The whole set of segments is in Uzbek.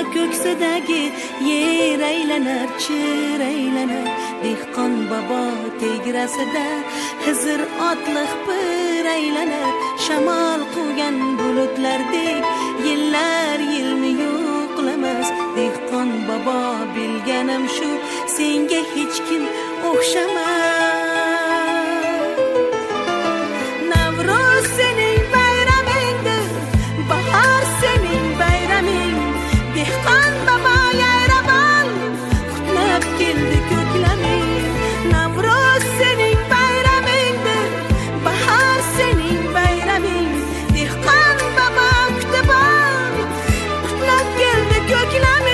ko'ksidagi yer aylanar, chir aylanar. Dehqon bobo tegrasida Xizr otliq pir aylanar. Shamol quvgan bulutlardek yillar yilni yo'qlamas. Dehqon bobo bilganim shu, senga hech kim o'xshamas. Navruz sening bayramingdir, bahor sening bayraming. Dehqon bobo yayrab ol, qutlab keldi ko'klaming. Navruz sening bayramingdir, bahor sening bayraming. Dehqon bobo kutib ol, qutlab keldi ko'klaming.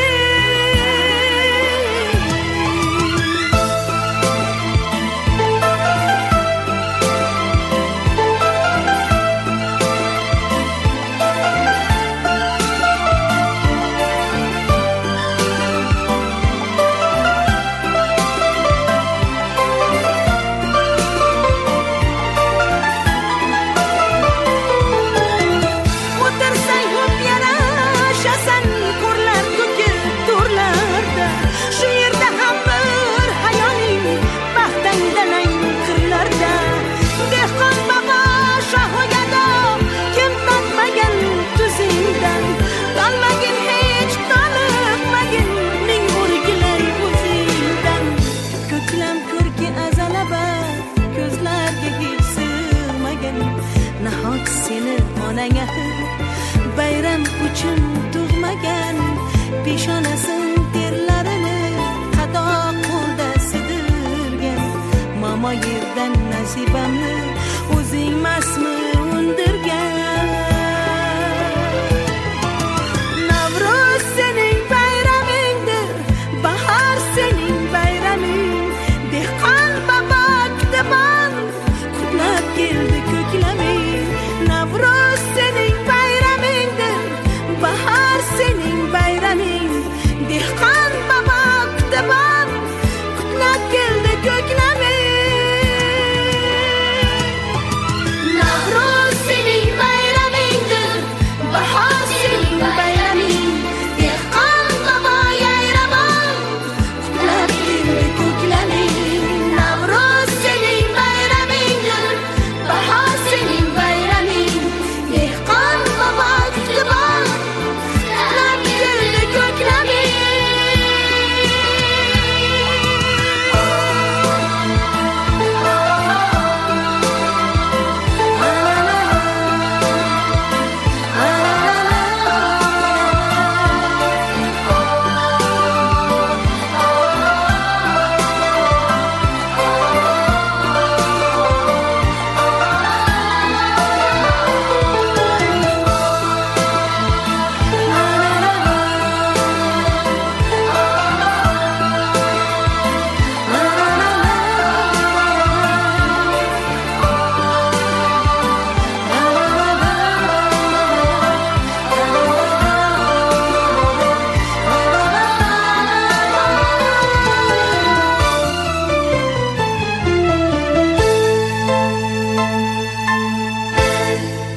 Bayram uchun tug'magan peshonasin terlarini xato qo'lda sidirgan. Mamo yerdan nasibamni o'zingmasmi undirgan. Navruz sening bayramingdir, bahor sening bayraming. Dehqon bobo kutib ol, qutlab keldi ko'klaming. Navruz sening bayramingdir, bahor sening